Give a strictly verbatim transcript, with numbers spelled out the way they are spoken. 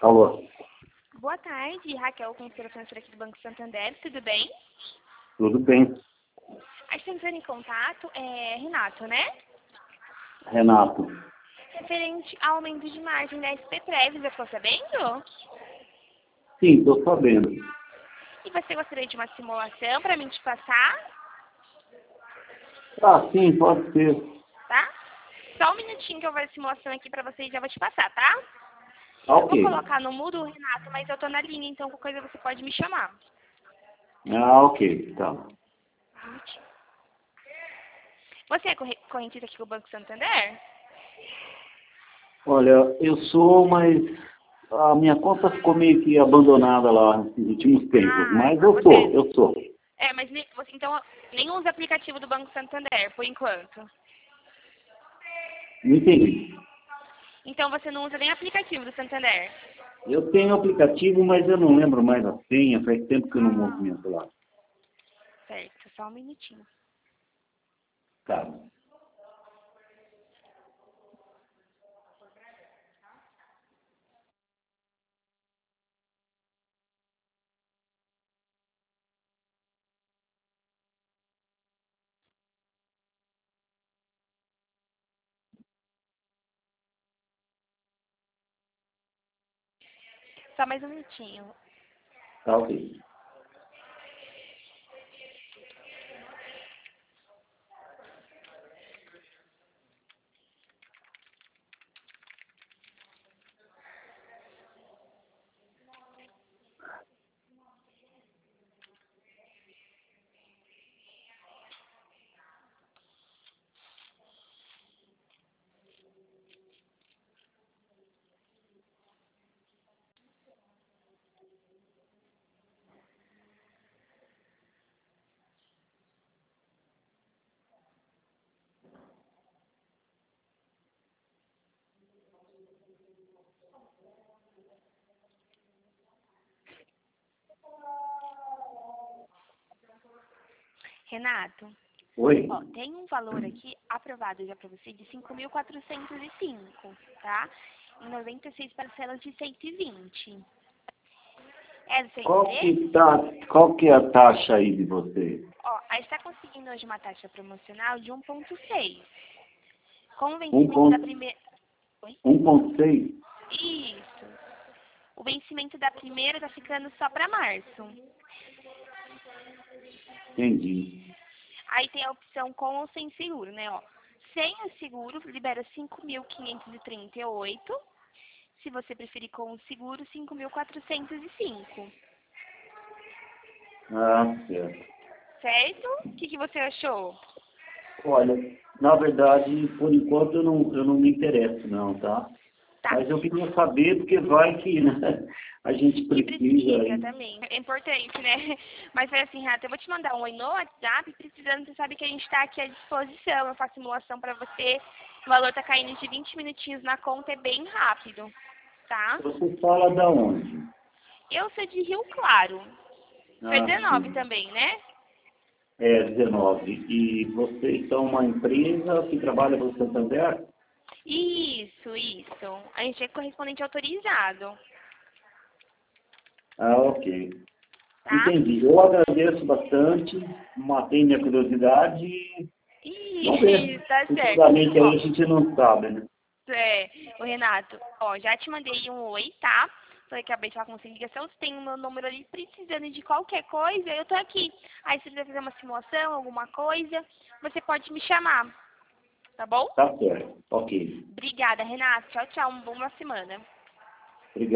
Alô, Boa tarde, Raquel, consultora financeira aqui do Banco Santander, tudo bem? tudo bem? A gente está entrando em contato, é Renato, né? Renato. Referente ao aumento de margem da S P Prev, já ficou sabendo? Sim, estou sabendo. E você gostaria de uma simulação para mim te passar, Ah, sim, pode ser. tá? Só um minutinho que eu vou fazer a simulação aqui para você e já vou te passar, tá? Ah, Eu vou ok. colocar no mudo, Renato, mas eu tô na linha, então qualquer coisa você pode me chamar. Ah, ok, tá. Um minutinho. Você é corre- correntista aqui com o Banco Santander? Olha, eu sou, mas a minha conta ficou meio que abandonada lá nos últimos tempos. Ah, Mas eu sou, você... eu sou. É, mas ne- você então nem usa aplicativo do Banco Santander, por enquanto. Não entendi. Então você não usa nem aplicativo do Santander. Eu tenho aplicativo, mas eu não lembro mais a senha. Faz tempo que eu não Ah, movimento lá. certo, só um minutinho. Tá. Só mais um minutinho. Tá, ok. Renato, Oi? ó, tem um valor aqui aprovado já para você de cinco mil quatrocentos e cinco, tá? Em noventa e seis parcelas de cento e vinte. É do seu Qual que, interesse? tá, qual que é a taxa aí de vocês? Ó, a gente está conseguindo hoje uma taxa promocional de um vírgula seis. Com o Um vencimento da ponto, primeira... Oi? um ponto seis? Isso. O vencimento da primeira tá ficando só para março. Entendi. Aí tem a opção com ou sem seguro, né? Ó, sem o seguro, libera cinco mil quinhentos e trinta e oito. Se você preferir com o seguro, cinco mil quatrocentos e cinco. Ah, certo. Certo? O que, que você achou? Olha, na verdade, por enquanto eu não, eu não me interesso não, tá? Tá. Mas eu queria saber porque vai que, né, a gente E precisa. precisa aí. também. É importante, né? Mas foi assim, Rata, eu vou te mandar um oi no WhatsApp, precisando, você sabe que a gente está aqui à disposição. Eu faço simulação para você. O valor tá caindo de vinte minutinhos na conta, é bem rápido, tá? Você fala da onde? Eu sou de Rio Claro. Foi Ah, dezenove sim. também, né? É, dezenove. E vocês são uma empresa que trabalha para o Santander? Isso, isso. A gente é correspondente autorizado, Ah, ok. tá? Entendi. Eu agradeço bastante, matei minha curiosidade e vamos ver. Ih, tá certo. Futuramente aí Ó, a gente não sabe, né? é, o Renato, ó, já te mandei um oi, tá? Falei que acabei de falar com você em ligação, você tem o meu número ali, precisando de qualquer coisa, eu tô aqui. Aí se você quiser fazer uma simulação, alguma coisa, você pode me chamar, tá bom? Tá certo. Ok. Obrigada, Renato. Tchau, tchau. Uma boa semana.